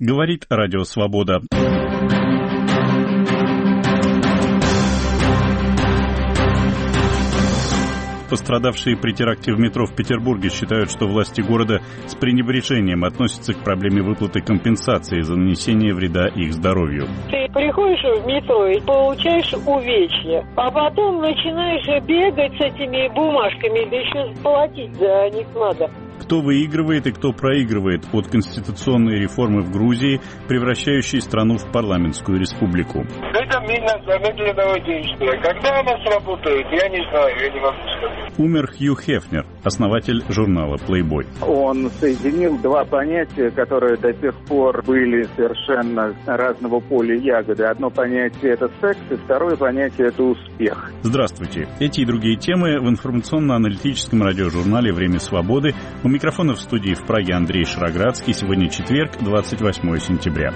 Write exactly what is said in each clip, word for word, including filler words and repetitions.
Говорит Радио Свобода. Пострадавшие при теракте в метро в Петербурге считают, что власти города с пренебрежением относятся к проблеме выплаты компенсации за нанесение вреда их здоровью. Ты приходишь в метро и получаешь увечья, а потом начинаешь бегать с этими бумажками, да еще платить за них надо. Кто выигрывает и кто проигрывает от конституционной реформы в Грузии, превращающей страну в парламентскую республику? Это мина замедленного действия. Когда она сработает, я не знаю, я не могу сказать. Умер Хью Хефнер, основатель журнала Playboy. Он соединил два понятия, которые до сих пор были совершенно разного поля ягоды. Одно понятие – это секс, и второе понятие – это успех. Здравствуйте. Эти и другие темы в информационно-аналитическом радиожурнале «Время свободы». У микрофона в студии в Праге Андрей Шароградский. Сегодня четверг, двадцать восьмое сентября.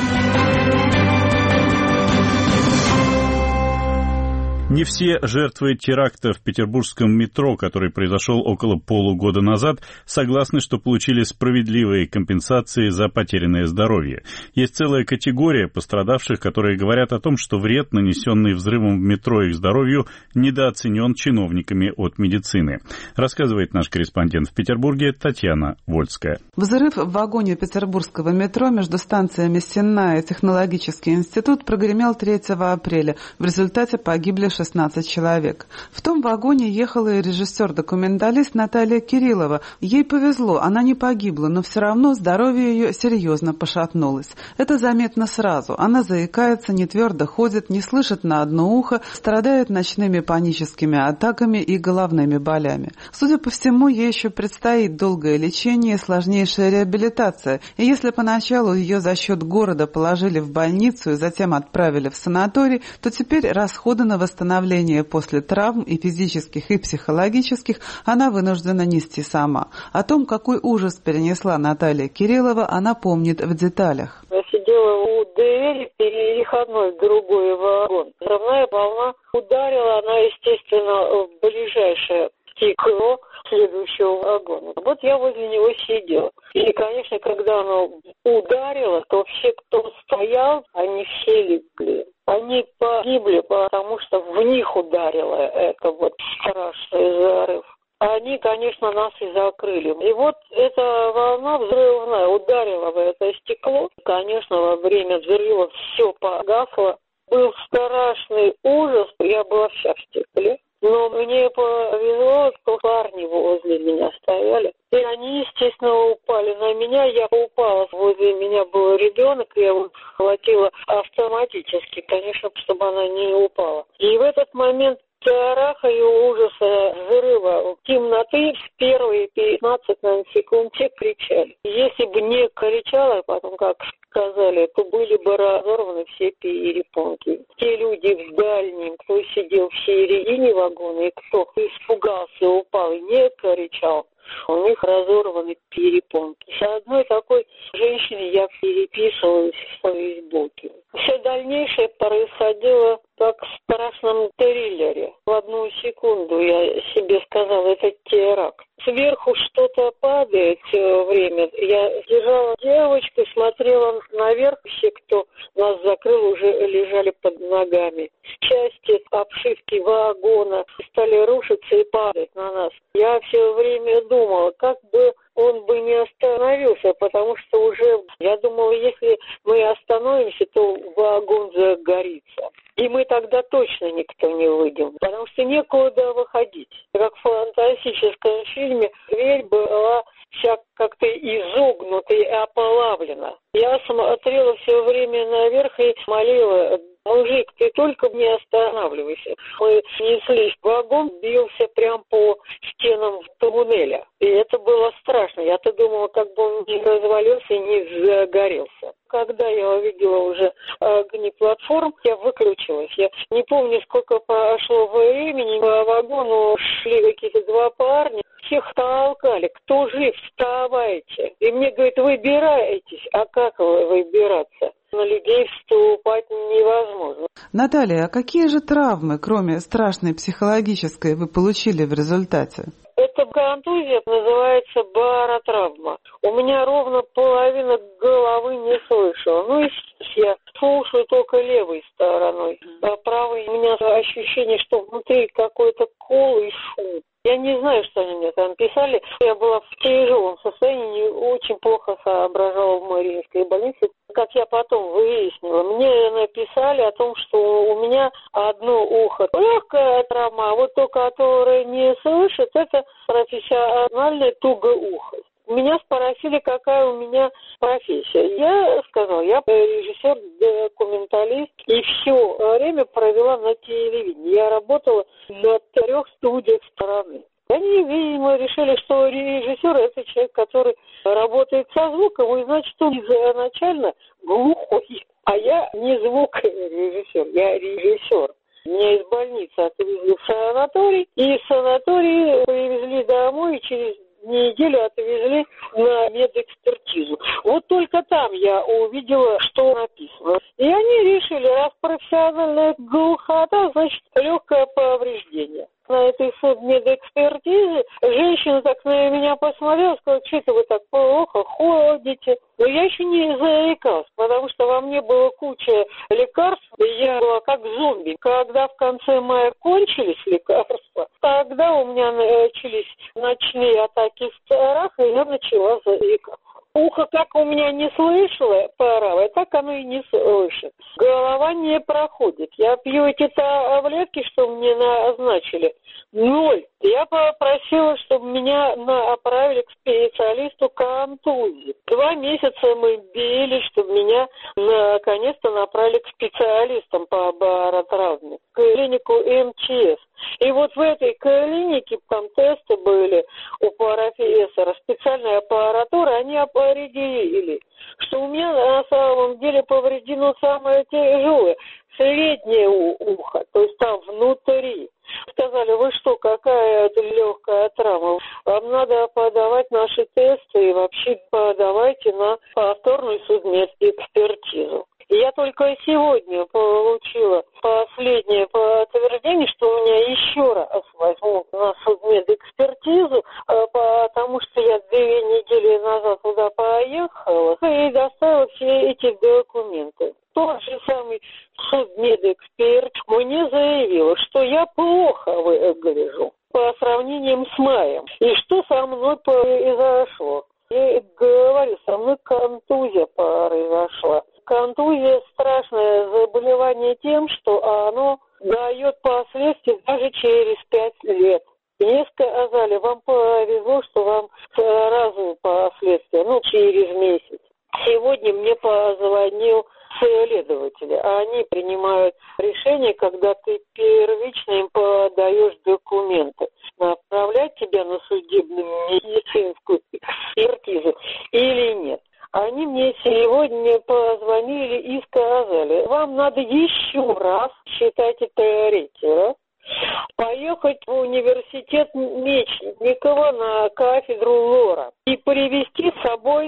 Не все жертвы теракта в петербургском метро, который произошел около полугода назад, согласны, что получили справедливые компенсации за потерянное здоровье. Есть целая категория пострадавших, которые говорят о том, что вред, нанесенный взрывом в метро их здоровью, недооценен чиновниками от медицины. Рассказывает наш корреспондент в Петербурге Татьяна Вольская. Взрыв в вагоне петербургского метро между станциями Сенна и Технологический институт прогремел третьего апреля. В результате погибли шестнадцать человек. В том вагоне ехала и режиссер-документалист Наталья Кириллова. Ей повезло, она не погибла, но все равно здоровье ее серьезно пошатнулось. Это заметно сразу. Она заикается, не твердо ходит, не слышит на одно ухо, страдает ночными паническими атаками и головными болями. Судя по всему, ей еще предстоит долгое лечение и сложнейшая реабилитация. И если поначалу ее за счет города положили в больницу и затем отправили в санаторий, то теперь расходы на восстановление Восстановление после травм и физических, и психологических она вынуждена нести сама. О том, какой ужас перенесла Наталья Кириллова, она помнит в деталях. Я сидела у двери переходной в другой вагон. Взрывная волна ударила, она, естественно, в ближайшее стекло следующего вагона. Вот я возле него сидела. И, конечно, когда она ударила, то все, кто стоял, они все легли. Они погибли, потому что в них ударило это вот страшный взрыв. Они, конечно, нас и закрыли. И вот эта волна взрывная ударила в это стекло. Конечно, во время взрыва все погасло. Был страшный ужас. Я была вся в стекле. Но мне повезло, что парни возле меня стояли. И они, естественно, упали на меня. Я упала. Возле меня был ребенок. Я его схватила автоматически, конечно, чтобы она не упала. И в этот момент страха и ужаса взрыва, темноты в первые пятнадцать секунд все кричали. Если бы не кричала, потом, как сказали, то были бы разорваны все перепонки. Те люди в дальнем, кто сидел в середине вагона, и кто испугался, упал и не кричал, у них разорваны перепонки. С одной такой женщиной я переписывалась в Фейсбуке. Все дальнейшее происходило как в страшном триллере. В одну секунду я себе сказала, это теракт. Сверху что-то падает все время. Я держала девочку, смотрела наверх. Все, кто нас закрыл, уже лежали под ногами. Части обшивки вагона стали рушиться и падать на нас. Я все время думала, как бы он бы не остановился, потому что уже, я думала, если мы остановимся, то вагон загорится. И мы тогда точно никто не выйдем, потому что некуда выходить. Как в фантастическом фильме, дверь была вся как-то изогнута и ополавлена. Я смотрела все время наверх и молила: мужик, ты только не останавливайся. Мы неслись, вагон бился прямо по стенам туннеля. И это было страшно. Я-то думала, как бы он не развалился и не загорелся. Когда я увидела уже огни платформ, я выключилась. Я не помню, сколько прошло времени. По вагону шли какие-то два парня. Всех толкали. Кто жив, вставайте. И мне говорят, выбирайтесь. А как вы выбираться? На людей вступать невозможно. Наталья, а какие же травмы, кроме страшной психологической, вы получили в результате? Эта контузия называется баротравма. У меня ровно половина головы не слышала. Ну и я слушаю только левой стороной. А правой у меня ощущение, что внутри какой-то кол и шум. Я не знаю, что они мне там писали. Я была в тяжелом состоянии, очень плохо соображала в Мариинской больнице. Как я потом выяснила, мне написали о том, что у меня одно ухо легкая травма, а вот то, которое не слышит, это профессиональная тугоухость. Меня спросили, какая у меня профессия. Я сказала, я режиссер-документалист и все время провела на телевидении. Я работала на трех студиях страны. Они, видимо, решили, что режиссер – это человек, который работает со звуком, и значит, он изначально глухой. А я не звукорежиссер, я режиссер. Меня из больницы отвезли в санаторий, и в санатории привезли домой, и через неделю отвезли на медэкспертизу. Вот только там я увидела, что написано. И они решили, раз профессиональная глухота, значит, легкое повреждение. На этой судмедэкспертизе женщина так на меня посмотрела, сказала, что это вы так плохо ходите. Но я еще не заикалась, потому что во мне была куча лекарств, и я была как зомби. Когда в конце мая кончились лекарства, тогда у меня начались ночные атаки страха, и я начала заикаться. Ухо как у меня не слышало правое, так оно и не слышит. Голова не проходит. Я пью эти таблетки, что мне назначили. Ноль. Я попросила, чтобы меня направили к специалисту контузии. Два месяца мы бились, чтобы меня наконец-то направили к специалистам по баротравме, к клинику эм че эс. И вот в этой клинике там тесты были у профессора, специальная аппаратура, они определили, что у меня на самом деле повреждено самое тяжелое, среднее ухо, то есть там внутри. Сказали, вы что, какая это легкая травма? Вам надо подавать наши тесты и вообще подавайте на повторную судмедэкспертизу. И я только сегодня получила последнее подтверждение, что меня еще раз возьмут на судмедэкспертизу, потому что я две недели назад туда поехала и доставила все эти документы. Тот же самый судмедэксперт мне заявил, что я плохо выгляжу по сравнению с маем. И что со мной произошло? Я говорю, со мной контузия произошла. Контузия – страшное заболевание тем, что оно дает последствия даже через пять лет. Мне сказали, вам повезло, что вам сразу последствия, ну, через месяц. Сегодня мне позвонил следователь. Они принимают решение, когда ты первично им подаешь документы, направлять тебя на судебную медицинскую экспертизу или нет. Они мне сегодня позвонили и сказали, вам надо еще раз, считайте третьего, поехать в университет Мечникова на кафедру лора и привезти с собой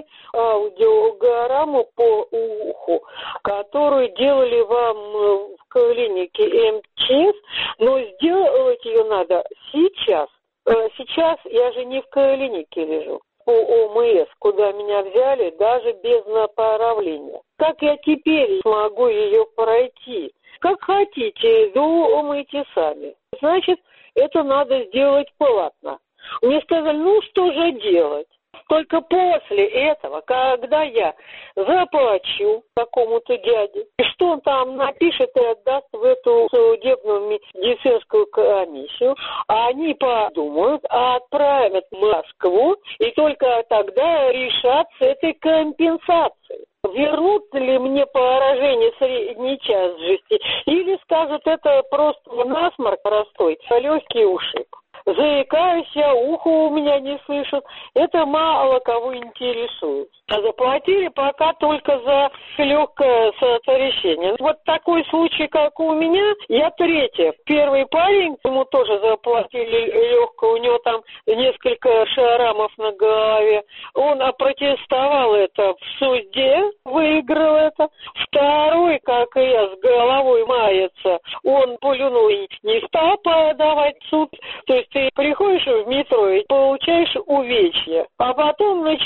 аудиограмму по уху, которую делали вам в клинике эм че эс, но сделать ее надо сейчас. Сейчас я же не в клинике лежу. По о эм эс, куда меня взяли, даже без направления. Как я теперь смогу ее пройти? Как хотите, думайте сами. Значит, это надо сделать платно. Мне сказали, ну что же делать? Только после этого, когда я заплачу какому-то дяде, что он там напишет и отдаст в эту судебную медицинскую комиссию, они подумают, отправят в Москву, и только тогда решат с этой компенсацией. Вернут ли мне поражение средней тяжести, или скажут, это просто насморк простой, легкий ушиб. Заикаюсь я, ухо у меня не слышат. Это мало кого интересует. Заплатили пока только за легкое сотрясение. Вот такой случай, как у меня, я третья. Первый парень, ему тоже заплатили легкое, у него там несколько шрамов на голове. Он опротестовал это в суде, выиграл это. Второй, как и я, с головой мается, он плюнул и не стал подавать в суд. То есть ты приходишь в метро, и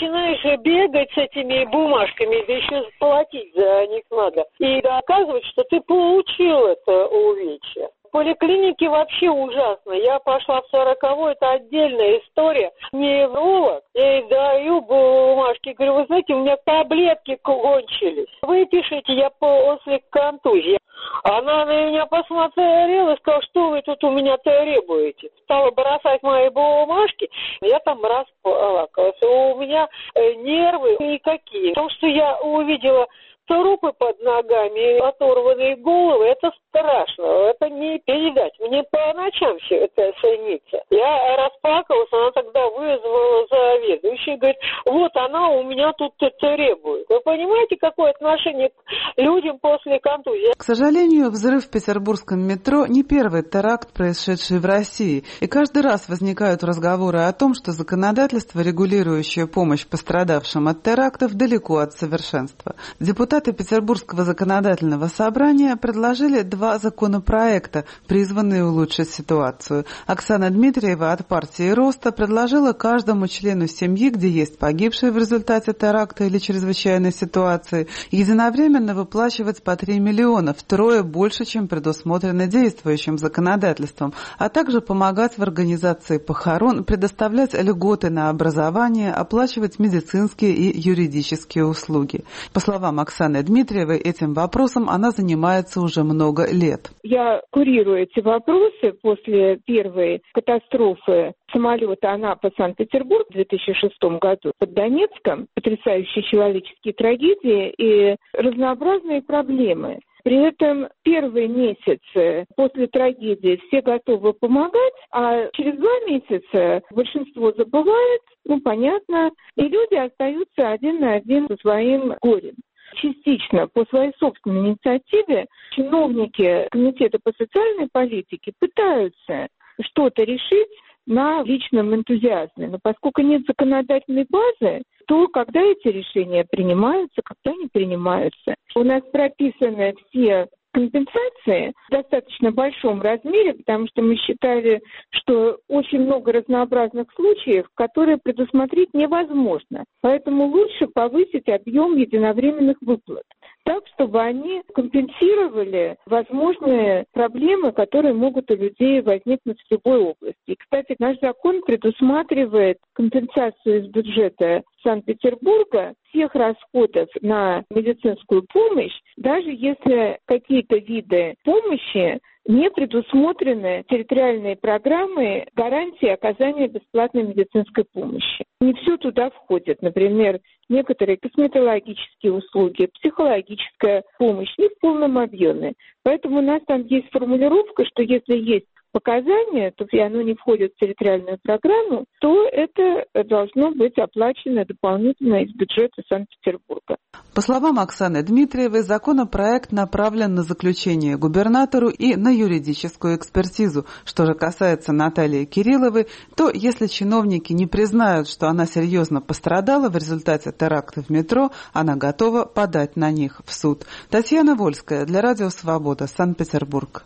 начинаешь бегать с этими бумажками, да еще платить за них надо. И доказывать, что ты получил это увечье. В поликлинике вообще ужасно. Я пошла в сороковой, это отдельная история. Невролог, я ей даю бумажки, говорю, вы знаете, у меня таблетки кончились. Выпишите, я после контузии. Она на меня посмотрела и сказала, что вы тут у меня требуете. Стала бросать мои бумажки, я там расплакалась. У меня нервы никакие. Потому что я увидела трупы под ногами, оторванные головы, это страшно, это не передать. Мне по ночам все это снится. Я расплакалась, она тогда вызвала заведующую, говорит, вот она у меня тут требует. Вы понимаете, какое отношение к людям после контузии? К сожалению, взрыв в петербургском метро не первый теракт, происшедший в России. И каждый раз возникают разговоры о том, что законодательство, регулирующее помощь пострадавшим от терактов, далеко от совершенства. Депутаты Петербургского законодательного собрания предложили два законопроекта, призванные улучшить ситуацию. Оксана Дмитриева от партии «Роста» предложила каждому члену семьи, где есть погибшие в результате теракта или чрезвычайной ситуации, единовременно выплачивать по три миллиона, втрое больше, чем предусмотрено действующим законодательством, а также помогать в организации похорон, предоставлять льготы на образование, оплачивать медицинские и юридические услуги. По словам Оксаны Дмитриевой, этим вопросом она занимается уже много лет. Я курирую эти вопросы после первой катастрофы самолета Анапа-Санкт-Петербург в две тысячи шестом году под Донецком. Потрясающие человеческие трагедии и разнообразные проблемы. При этом первые месяцы после трагедии все готовы помогать, а через два месяца большинство забывает, ну понятно, и люди остаются один на один со своим горем. Частично по своей собственной инициативе чиновники Комитета по социальной политике пытаются что-то решить на личном энтузиазме. Но поскольку нет законодательной базы, то когда эти решения принимаются, когда не принимаются. У нас прописаны все компенсации в достаточно большом размере, потому что мы считали, что очень много разнообразных случаев, которые предусмотреть невозможно. Поэтому лучше повысить объем единовременных выплат, так, чтобы они компенсировали возможные проблемы, которые могут у людей возникнуть в любой области. И, кстати, наш закон предусматривает компенсацию из бюджета Санкт-Петербурга всех расходов на медицинскую помощь, даже если какие-то виды помощи не предусмотрены территориальной программой гарантии оказания бесплатной медицинской помощи. Не все туда входит. Например, некоторые косметологические услуги, психологическая помощь не в полном объеме. Поэтому у нас там есть формулировка, что если есть показания, то и оно не входит в территориальную программу, то это должно быть оплачено дополнительно из бюджета Санкт-Петербурга. По словам Оксаны Дмитриевой, законопроект направлен на заключение губернатору и на юридическую экспертизу. Что же касается Натальи Кирилловой, то если чиновники не признают, что она серьезно пострадала в результате теракта в метро, она готова подать на них в суд. Татьяна Вольская для Радио Свобода, Санкт-Петербург.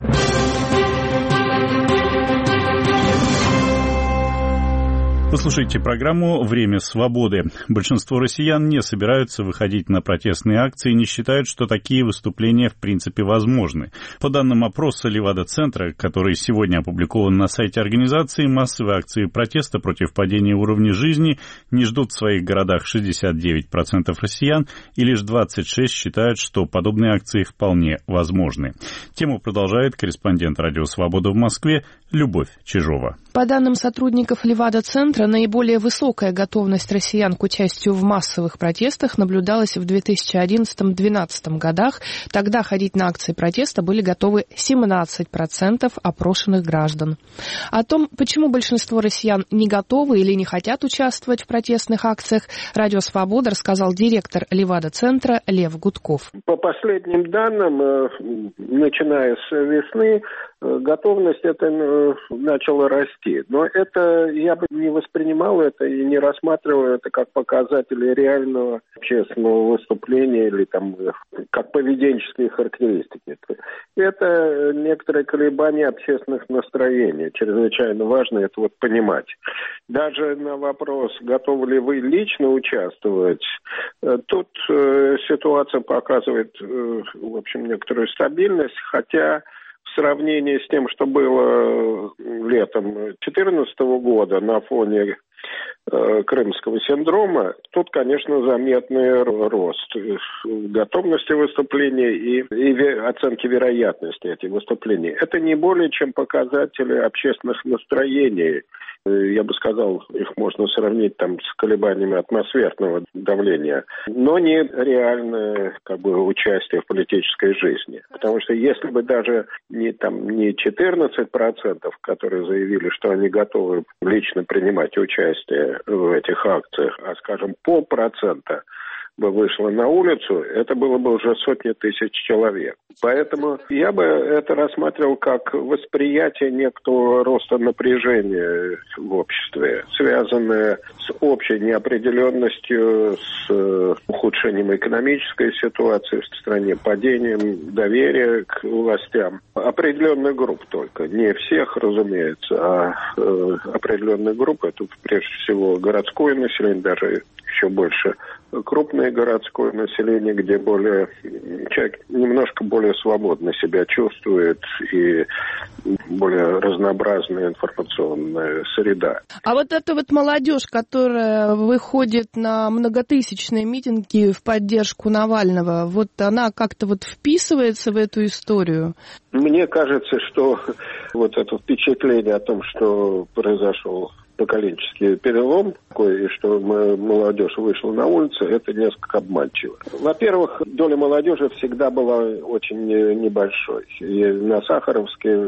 Вы слушаете программу «Время свободы». Большинство россиян не собираются выходить на протестные акции и не считают, что такие выступления в принципе возможны. По данным опроса Левада-центра, который сегодня опубликован на сайте организации, массовые акции протеста против падения уровня жизни не ждут в своих городах шестьдесят девять процентов россиян, и лишь двадцать шесть процентов считают, что подобные акции вполне возможны. Тему продолжает корреспондент «Радио Свобода» в Москве Любовь Чижова. По данным сотрудников Левада-центра, наиболее высокая готовность россиян к участию в массовых протестах наблюдалась в две тысячи одиннадцатом — две тысячи двенадцатом годах. Тогда ходить на акции протеста были готовы семнадцать процентов опрошенных граждан. О том, почему большинство россиян не готовы или не хотят участвовать в протестных акциях, Радио Свобода рассказал директор Левада-центра Лев Гудков. По последним данным, начиная с весны, готовность это начала расти. Но это я бы не воспринимал это и не рассматривал это как показатели реального общественного выступления или там как поведенческие характеристики. Это некоторые колебания общественных настроений. Чрезвычайно важно это вот понимать. Даже на вопрос, готовы ли вы лично участвовать, тут э, ситуация показывает, э, в общем, некоторую стабильность, хотя в сравнении с тем, что было летом две тысячи четырнадцатого года на фоне э, крымского синдрома, тут, конечно, заметный рост готовности выступления и, и оценки вероятности этих выступлений. Это не более чем показатели общественных настроений. Я бы сказал, их можно сравнить там с колебаниями атмосферного давления, но не реальное как бы участие в политической жизни. Потому что если бы даже не, там, не четырнадцать процентов, которые заявили, что они готовы лично принимать участие в этих акциях, а, скажем, полпроцента бы вышло на улицу, это было бы уже сотни тысяч человек. Поэтому я бы это рассматривал как восприятие некого роста напряжения в обществе, связанное с общей неопределенностью, с ухудшением экономической ситуации в стране, падением доверия к властям. Определенных групп только, не всех, разумеется, а э, определенных групп. Это прежде всего городское население, даже еще больше крупное городское население, где более человек немножко более свободно себя чувствует и более разнообразная информационная среда. А вот эта вот молодежь, которая выходит на многотысячные митинги в поддержку Навального, вот она как-то вот вписывается в эту историю? Мне кажется, что вот это впечатление о том, что произошел поколенческий перелом, и что молодежь вышла на улицу, это несколько обманчиво. Во-первых, доля молодежи всегда была очень небольшой. И на Сахаровске,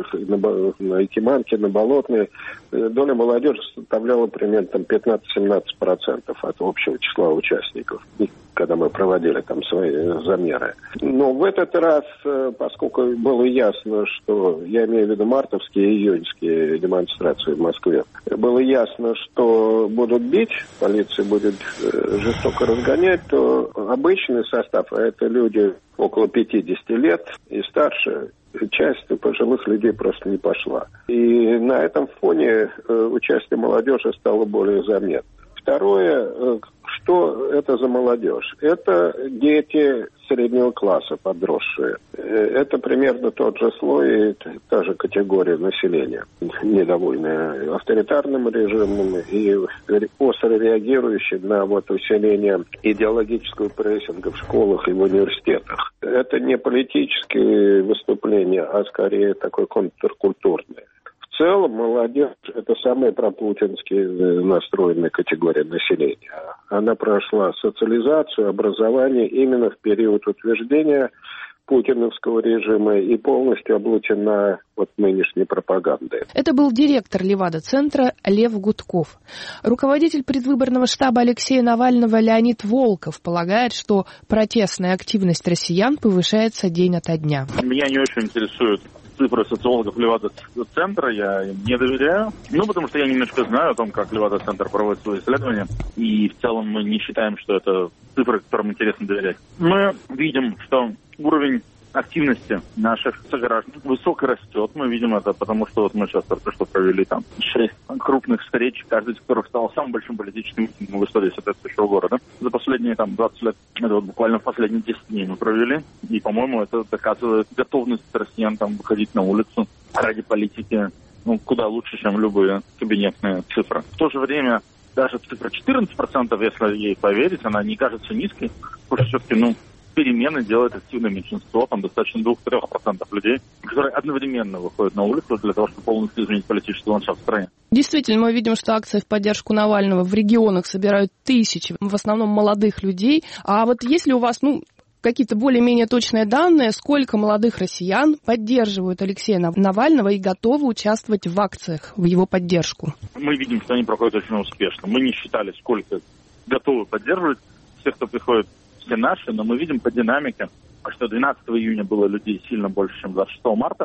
на Якиманке, на Болотной доля молодежи составляла примерно там, пятнадцать-семнадцать процентов от общего числа участников, когда мы проводили там свои замеры. Но в этот раз, поскольку было ясно, что, я имею в виду мартовские и июньские демонстрации в Москве, было ясно, что будут бить, полиция будет жестоко разгонять, то обычный состав, а это люди около пятидесяти лет и старше, часть пожилых людей просто не пошла. И на этом фоне участие молодежи стало более заметно. Второе, что это за молодежь? Это дети среднего класса, подросшие. Это примерно тот же слой, та же категория населения, недовольная авторитарным режимом и остро реагирующие на вот усиление идеологического прессинга в школах и в университетах. Это не политические выступления, а скорее такое контркультурное. В целом, молодежь – это самая пропутински настроенная категория населения. Она прошла социализацию, образование именно в период утверждения путиновского режима и полностью облучена вот нынешней пропагандой. Это был директор Левада-центра Лев Гудков. Руководитель предвыборного штаба Алексея Навального Леонид Волков полагает, что протестная активность россиян повышается день ото дня. Меня не очень интересует цифры социологов Левада-центра, я им не доверяю. Ну, потому что я немножко знаю о том, как Левада-центр проводит свои исследования. И в целом мы не считаем, что это цифры, которым интересно доверять. Мы видим, что уровень активности наших сограждан высоко растет. Мы видим это, потому что вот мы сейчас только что провели там шесть крупных встреч, каждый из которых стал самым большим политическим митингом в истории соответствующего города. За последние там двадцать лет, это вот буквально последние десять дней мы провели. И, по-моему, это доказывает готовность россиян там выходить на улицу ради политики, ну, куда лучше, чем любые кабинетные цифры. В то же время даже цифра четырнадцать процентов, если ей поверить, она не кажется низкой, потому что все-таки, ну, перемены делает активное меньшинство, там достаточно двух-трех процентов людей, которые одновременно выходят на улицу для того, чтобы полностью изменить политический ландшафт в стране. Действительно, мы видим, что акции в поддержку Навального в регионах собирают тысячи, в основном молодых людей. А вот если у вас, ну, какие-то более-менее точные данные, сколько молодых россиян поддерживают Алексея Навального и готовы участвовать в акциях в его поддержку? Мы видим, что они проходят очень успешно. Мы не считали, сколько готовы поддерживать всех, кто приходит, все наши, но мы видим по динамике, что двенадцатого июня было людей сильно больше, чем двадцать шестого марта,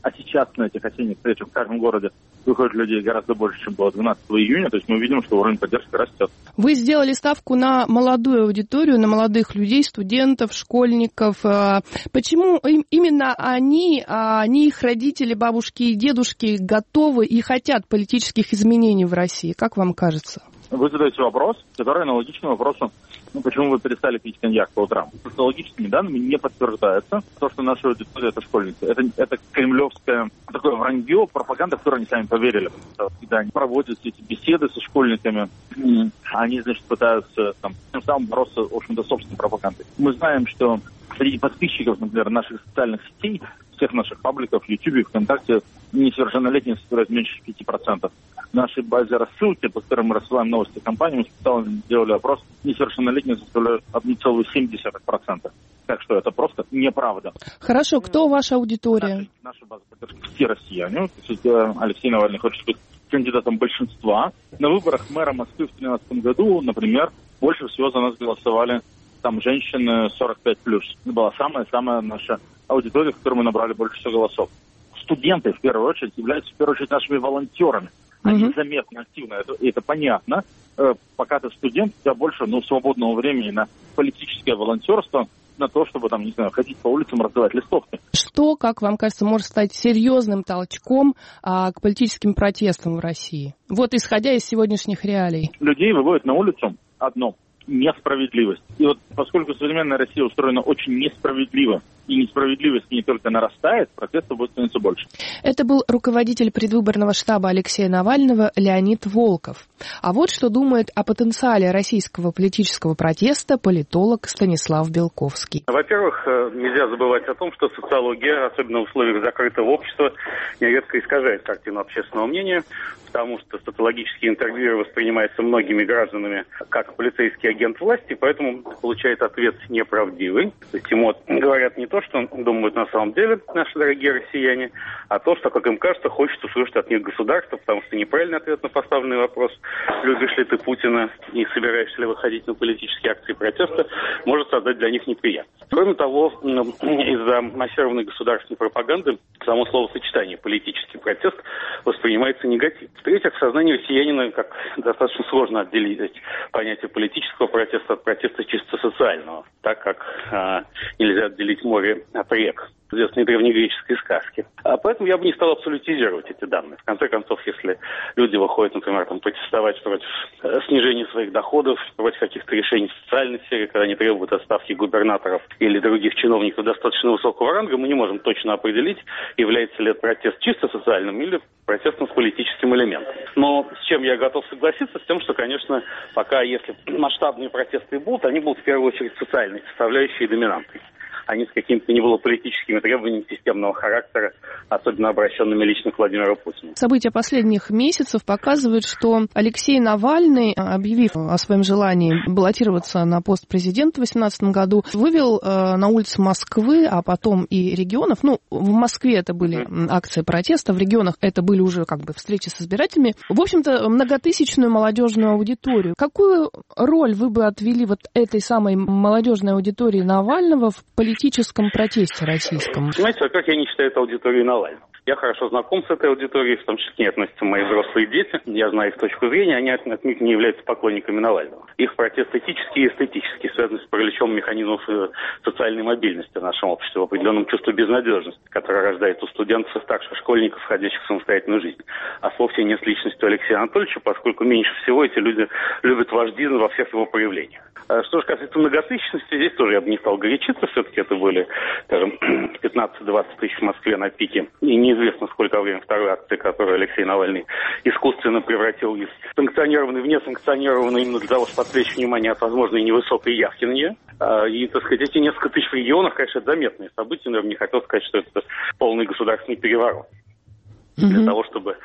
А сейчас на этих осенних встречах в каждом городе выходит людей гораздо больше, чем было двенадцатого июня. То есть мы видим, что уровень поддержки растет. Вы сделали ставку на молодую аудиторию, на молодых людей, студентов, школьников. Почему именно они, а не их родители, бабушки и дедушки готовы и хотят политических изменений в России? Как вам кажется? Вы задаете вопрос, который аналогичный вопросу, ну, почему вы перестали пить коньяк по утрам. Социологическими данными не подтверждается то, что наша аудитория — это школьники. Это, это кремлевское такое вранье, пропаганда, в которую они сами поверили. Когда они проводят эти беседы со школьниками, они, значит, пытаются там, тем самым бороться, в общем-то, собственной пропагандой. Мы знаем, что среди подписчиков, например, наших социальных сетей, всех наших пабликов, в Ютубе, ВКонтакте, несовершеннолетние составляют меньше пяти процентов. В нашей базе рассылки, по которой мы рассылаем новости компании, мы специально сделали опрос, несовершеннолетние составляют одна целая семь десятых процента. Так что это просто неправда. Хорошо, кто ваша аудитория? Наша, наша база поддержки все россияне. Алексей Навальный хочет быть кандидатом большинства. На выборах мэра Москвы в две тысячи тринадцатом году, например, больше всего за нас голосовали там женщины сорок пять плюс. Это была самая-самая наша аудитория, в которой мы набрали больше всего голосов. Студенты, в первую очередь, являются, в первую очередь, нашими волонтерами. Они mm-hmm. заметно активны, это, это понятно. Пока ты студент, у тебя больше ну, свободного времени на политическое волонтерство, на то, чтобы, там, не знаю, ходить по улицам, раздавать листовки. Что, как вам кажется, может стать серьезным толчком а, к политическим протестам в России? Вот исходя из сегодняшних реалий. Людей выводят на улицу одно – несправедливость. И вот поскольку современная Россия устроена очень несправедливо, и несправедливость не только нарастает, протестов будет становиться больше. Это был руководитель предвыборного штаба Алексея Навального Леонид Волков. А вот что думает о потенциале российского политического протеста политолог Станислав Белковский. Во-первых, нельзя забывать о том, что социология, особенно в условиях закрытого общества, нередко искажает картину общественного мнения, потому что социологические интервью воспринимаются многими гражданами как полицейский агент власти, поэтому получает ответ неправдивый. То есть ему говорят не то, что думают на самом деле наши дорогие россияне, а то, что, как им кажется, хочет услышать от них государство, потому что неправильный ответ на поставленный вопрос, любишь ли ты Путина и собираешься ли выходить на политические акции протеста, может создать для них неприятность. Кроме того, из-за массированной государственной пропаганды само словосочетание «политический протест» воспринимается негативно. В-третьих, в сознании россиянина как достаточно сложно отделить понятие политического протеста от протеста чисто социального, так как а, нельзя отделить море от рек, известной древнегреческой сказки. А поэтому я бы не стал абсолютизировать эти данные. В конце концов, если люди выходят, например, там, протестовать против снижения своих доходов, против каких-то решений в социальной сфере, когда они требуют отставки губернаторов или других чиновников достаточно высокого ранга, мы не можем точно определить, является ли это протест чисто социальным или протестом с политическим элементом. Но с чем я готов согласиться, с тем, что, конечно, пока если масштабные протесты будут, они будут в первую очередь социальной составляющей и доминантой, а не с какими-то не было политическими требованиями системного характера, особенно обращенными лично к Владимиру Путину. События последних месяцев показывают, что Алексей Навальный, объявив о своем желании баллотироваться на пост президента в две тысячи восемнадцатом году, вывел э, на улицы Москвы, а потом и регионов. Ну, в Москве это были акции протеста, в регионах это были уже как бы встречи с избирателями. В общем-то, многотысячную молодежную аудиторию. Какую роль вы бы отвели вот этой самой молодежной аудитории Навального в политике? Политическом протесте российском? Понимаете, во-первых, я не считаю это аудиторией Навального. Я хорошо знаком с этой аудиторией, в том числе к ней относятся мои взрослые дети. Я знаю их точку зрения, они отнюдь не являются поклонниками Навального. Их протест этический и эстетический, связан с параличом механизмов социальной мобильности в нашем обществе, в определенном чувстве безнадежности, которое рождает у студентов и старших школьников, входящих в самостоятельную жизнь. А вовсе не с личностью Алексея Анатольевича, поскольку меньше всего эти люди любят вождизм во всех его проявлениях. Что же касается многотысячности, здесь тоже я бы не стал горячиться, все-таки это были, скажем, пятнадцать-двадцать тысяч в Москве на пике, и неизвестно, сколько время второй акции, которую Алексей Навальный искусственно превратил из санкционированной в несанкционированную именно для того, чтобы отвлечь внимание от возможной невысокой явки на нее. И, так сказать, эти несколько тысяч в регионах, конечно, это заметные события, но я бы не хотел сказать, что это полный государственный переворот. Mm-hmm. Для того, чтобы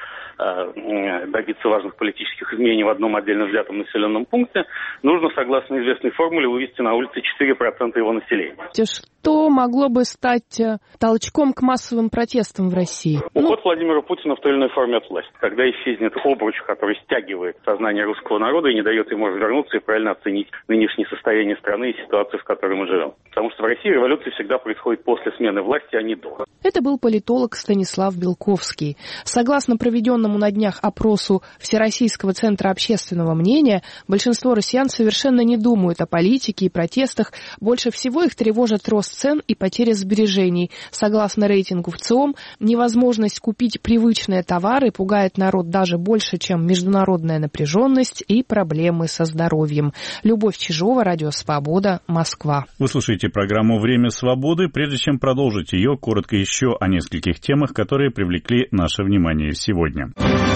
э, добиться важных политических изменений в одном отдельно взятом населенном пункте, нужно, согласно известной формуле, вывести на улицы четыре процента его населения. Что могло бы стать толчком к массовым протестам в России? Уход ну... Владимира Путина в той или иной форме от власти. Когда исчезнет обруч, который стягивает сознание русского народа и не дает ему развернуться и правильно оценить нынешнее состояние страны и ситуацию, в которой мы живем. Потому что в России революция всегда происходит после смены власти, а не до. Это был политолог Станислав Белковский. Согласно проведенному на днях опросу Всероссийского центра общественного мнения, большинство россиян совершенно не думают о политике и протестах. Больше всего их тревожит рост цен и потеря сбережений. Согласно рейтингу ВЦИОМ, невозможность купить привычные товары пугает народ даже больше, чем международная напряженность и проблемы со здоровьем. Любовь Чижова, Радио Свобода, Москва. Вы слушаете программу «Время свободы». Прежде чем продолжить ее, коротко еще о нескольких темах, которые привлекли наше внимание сегодня.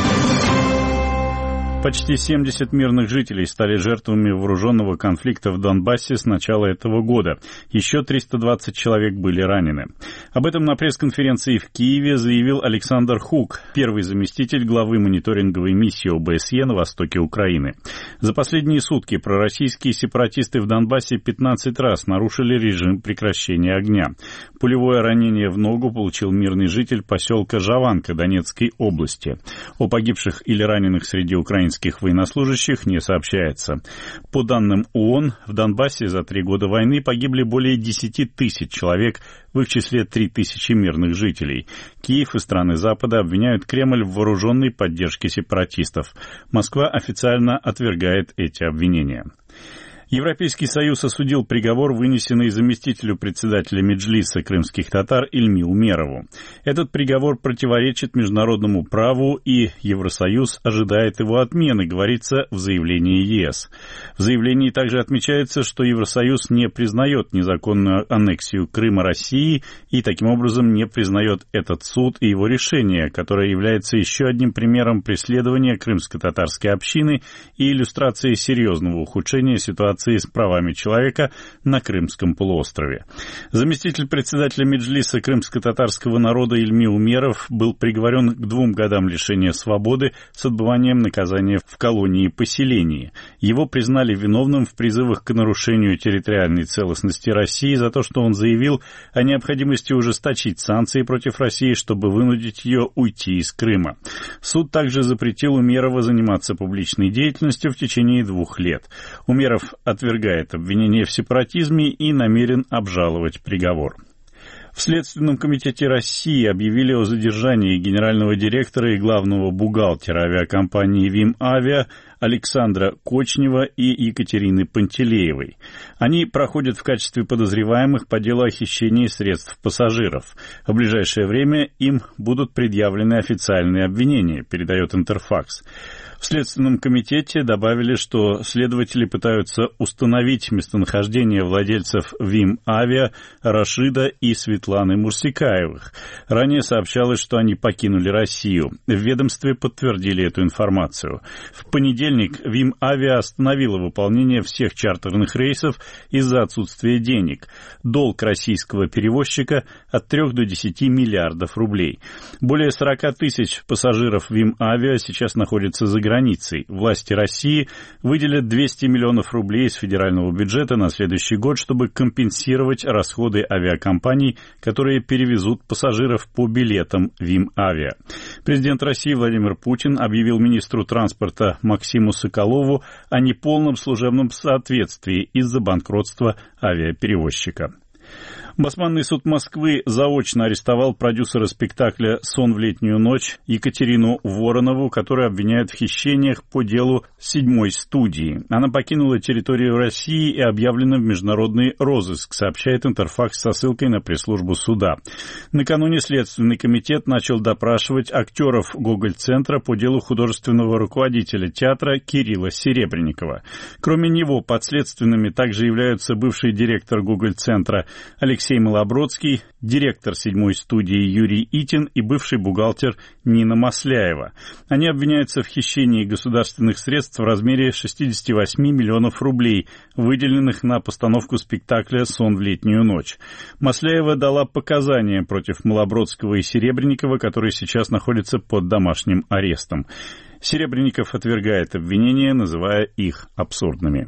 Почти семьдесят мирных жителей стали жертвами вооруженного конфликта в Донбассе с начала этого года. Еще триста двадцать человек были ранены. Об этом на пресс-конференции в Киеве заявил Александр Хук, первый заместитель главы мониторинговой миссии ОБСЕ на востоке Украины. За последние сутки пророссийские сепаратисты в Донбассе пятнадцать раз нарушили режим прекращения огня. Пулевое ранение в ногу получил мирный житель поселка Жаванка Донецкой области. О погибших или раненых среди украинцев военнослужащих не сообщается. По данным ООН, в Донбассе за три года войны погибли более десять тысяч человек, в их числе три тысячи мирных жителей. Киев и страны Запада обвиняют Кремль в вооруженной поддержке сепаратистов. Москва официально отвергает эти обвинения. Европейский Союз осудил приговор, вынесенный заместителю председателя Меджлиса крымских татар Ильми Умерову. Этот приговор противоречит международному праву, и Евросоюз ожидает его отмены, говорится в заявлении ЕС. В заявлении также отмечается, что Евросоюз не признает незаконную аннексию Крыма России и таким образом не признает этот суд и его решение, которое является еще одним примером преследования крымско-татарской общины и иллюстрацией серьезного ухудшения ситуации с правами человека на Крымском полуострове. Заместитель председателя Меджлиса крымско-татарского народа Ильми Умеров был приговорен к двум годам лишения свободы с отбыванием наказания в колонии-поселении. Его признали виновным в призывах к нарушению территориальной целостности России за то, что он заявил о необходимости ужесточить санкции против России, чтобы вынудить ее уйти из Крыма. Суд также запретил Умерова заниматься публичной деятельностью в течение двух лет. Умеров отвергает обвинение в сепаратизме и намерен обжаловать приговор. В Следственном комитете России объявили о задержании генерального директора и главного бухгалтера авиакомпании «Вимавиа» Александра Кочнева и Екатерины Пантелеевой. Они проходят в качестве подозреваемых по делу о хищении средств пассажиров. В ближайшее время им будут предъявлены официальные обвинения, передает Интерфакс. В Следственном комитете добавили, что следователи пытаются установить местонахождение владельцев ВимАвиа Рашида и Светланы Мурсикаевых. Ранее сообщалось, что они покинули Россию. В ведомстве подтвердили эту информацию. В понедельник ВимАвиа остановила выполнение всех чартерных рейсов из-за отсутствия денег. Долг российского перевозчика от трёх до десяти миллиардов рублей. Более сорока тысяч пассажиров ВимАвиа сейчас находятся за границей. границей. Власти России выделят двести миллионов рублей из федерального бюджета на следующий год, чтобы компенсировать расходы авиакомпаний, которые перевезут пассажиров по билетам ВимАвиа. Президент России Владимир Путин объявил министру транспорта Максиму Соколову о неполном служебном соответствии из-за банкротства авиаперевозчика. Басманный суд Москвы заочно арестовал продюсера спектакля «Сон в летнюю ночь» Екатерину Воронову, которую обвиняют в хищениях по делу седьмой студии. Она покинула территорию России и объявлена в международный розыск, сообщает Интерфакс со ссылкой на пресс-службу суда. Накануне Следственный комитет начал допрашивать актеров Гоголь-центра по делу художественного руководителя театра Кирилла Серебренникова. Кроме него подследственными также являются бывший директор Гоголь-центра Алексей Алексей Малобродский, директор седьмой студии Юрий Итин и бывший бухгалтер Нина Масляева. Они обвиняются в хищении государственных средств в размере шестьдесят восемь миллионов рублей, выделенных на постановку спектакля «Сон в летнюю ночь». Масляева дала показания против Малобродского и Серебренникова, которые сейчас находятся под домашним арестом. Серебренников отвергает обвинения, называя их абсурдными.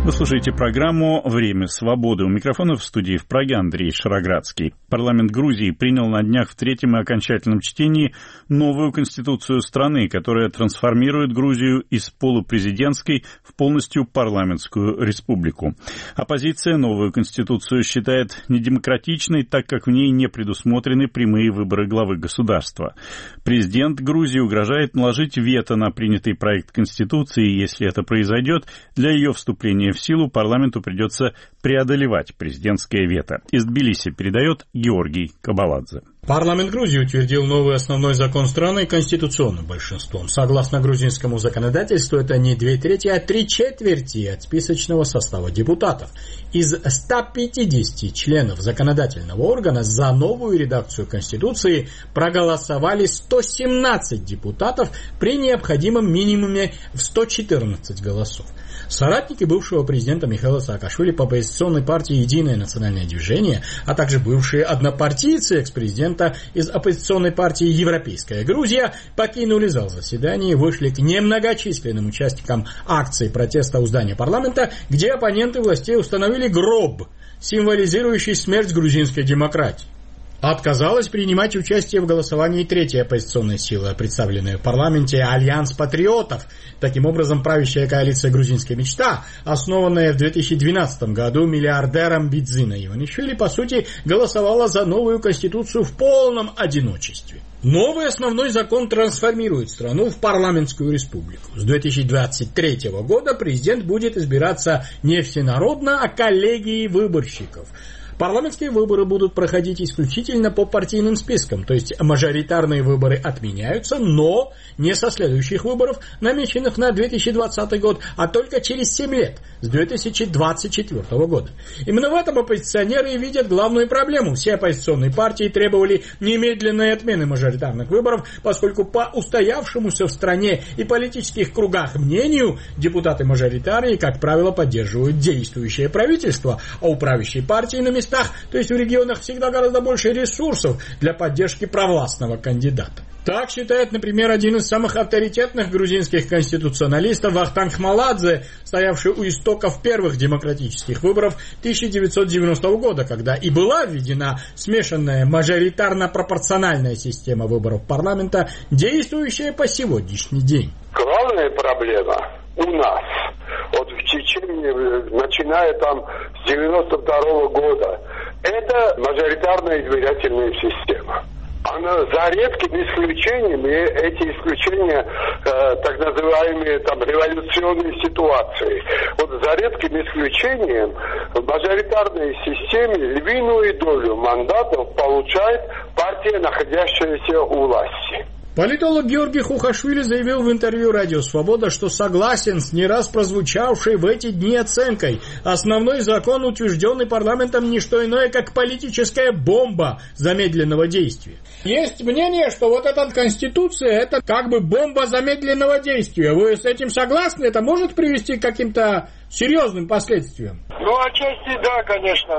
Вы слушаете программу «Время свободы». У микрофона в студии в Праге Андрей Шароградский. Парламент Грузии принял на днях в третьем и окончательном чтении новую конституцию страны, которая трансформирует Грузию из полупрезидентской в полностью парламентскую республику. Оппозиция новую конституцию считает недемократичной, так как в ней не предусмотрены прямые выборы главы государства. Президент Грузии угрожает наложить вето на принятый проект конституции, и если это произойдет, для ее вступления в силу парламенту придется преодолевать президентское вето. Из Тбилиси передает Георгий Кабаладзе. Парламент Грузии утвердил новый основной закон страны конституционным большинством. Согласно грузинскому законодательству, это не две трети, а три четверти от списочного состава депутатов. Из ста пятидесяти членов законодательного органа за новую редакцию Конституции проголосовали сто семнадцать депутатов при необходимом минимуме в сто четырнадцать голосов. Соратники бывшего президента Михаила Саакашвили по оппозиционной партии «Единое национальное движение», а также бывшие однопартийцы экс-президента из оппозиционной партии «Европейская Грузия» покинули зал заседаний и вышли к немногочисленным участникам акции протеста у здания парламента, где оппоненты властей установили гроб, символизирующий смерть грузинской демократии. Отказалась принимать участие в голосовании третья оппозиционная сила, представленная в парламенте «Альянс патриотов». Таким образом, правящая коалиция «Грузинская мечта», основанная в две тысячи двенадцатом году миллиардером Бидзина Иванишвили, по сути, голосовала за новую конституцию в полном одиночестве. Новый основной закон трансформирует страну в парламентскую республику. С две тысячи двадцать третьего года президент будет избираться не всенародно, а коллегией выборщиков. Парламентские выборы будут проходить исключительно по партийным спискам, то есть мажоритарные выборы отменяются, но не со следующих выборов, намеченных на две тысячи двадцатый год, а только через семь лет, с две тысячи двадцать четвёртого года. Именно в этом оппозиционеры и видят главную проблему. Все оппозиционные партии требовали немедленной отмены мажоритарных выборов, поскольку по устоявшемуся в стране и политических кругах мнению депутаты мажоритарии, как правило, поддерживают действующее правительство, а у правящей партии на местах, то есть в регионах, всегда гораздо больше ресурсов для поддержки провластного кандидата. Так считает, например, один из самых авторитетных грузинских конституционалистов Вахтанг Хмаладзе, стоявший у истоков первых демократических выборов тысяча девятьсот девяностого года, когда и была введена смешанная мажоритарно-пропорциональная система выборов парламента, действующая по сегодняшний день. Главная проблема у нас, вот в течение, начиная там с девяносто второго года, это мажоритарная избирательная система. Она за редким исключением, и эти исключения, э, так называемые там революционные ситуации, вот за редким исключением в мажоритарной системе львиную долю мандатов получает партия, находящаяся у власти. Политолог Георгий Хухашвили заявил в интервью «Радио Свобода», что согласен с не раз прозвучавшей в эти дни оценкой. Основной закон, утвержденный парламентом, не что иное, как политическая бомба замедленного действия. Есть мнение, что вот эта конституция, это как бы бомба замедленного действия. Вы с этим согласны? Это может привести к каким-то серьезным последствиям? Ну, отчасти да, конечно,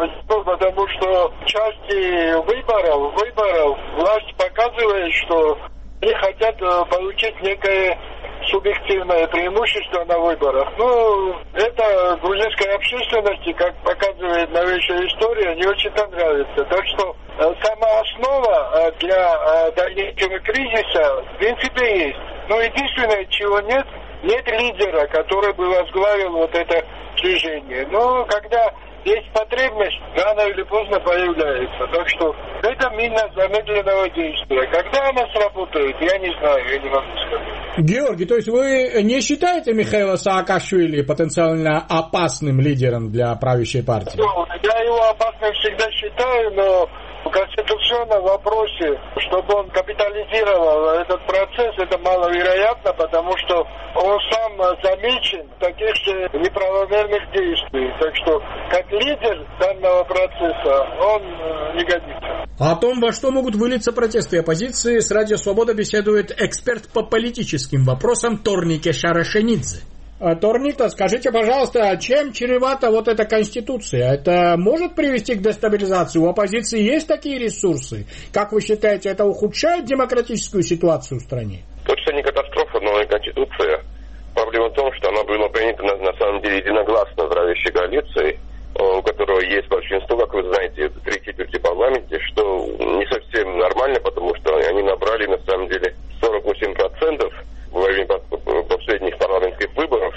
потому что в части выборов, выборов власть показывает, что они хотят получить некое субъективное преимущество на выборах. Ну, это грузинской общественности, как показывает новейшая история, не очень-то нравится. Так что сама основа для дальнейшего кризиса в принципе есть. Но единственное, чего нет, нет лидера, который бы возглавил вот это движение. Но когда есть потребность, рано или поздно появляется. Так что это мина замедленного действия. Когда она сработает, я не знаю, я не могу сказать. Георгий, то есть вы не считаете Михаила Саакашвили потенциально опасным лидером для правящей партии? Ну, я его опасным всегда считаю, но в конституционном вопросе, чтобы он капитализировал этот процесс, это маловероятно, потому что он сам замечен в таких же неправомерных действиях. Так что, как лидер данного процесса, он не годится. О том, во что могут вылиться протесты оппозиции, с Радио Свобода беседует эксперт по политическим вопросам Торнике Шарашенидзе. Торнита, скажите, пожалуйста, чем чревата вот эта конституция? Это может привести к дестабилизации? У оппозиции есть такие ресурсы? Как вы считаете, это ухудшает демократическую ситуацию в стране? Точно не катастрофа, но и конституция по проблема в том, что она была принята на, на самом деле единогласно в правящей коалиции, у которого есть большинство, как вы знаете, три четверти в парламенте, что не совсем нормально, потому что они набрали на самом деле сорок восемь процентов во время последних парламентских выборов.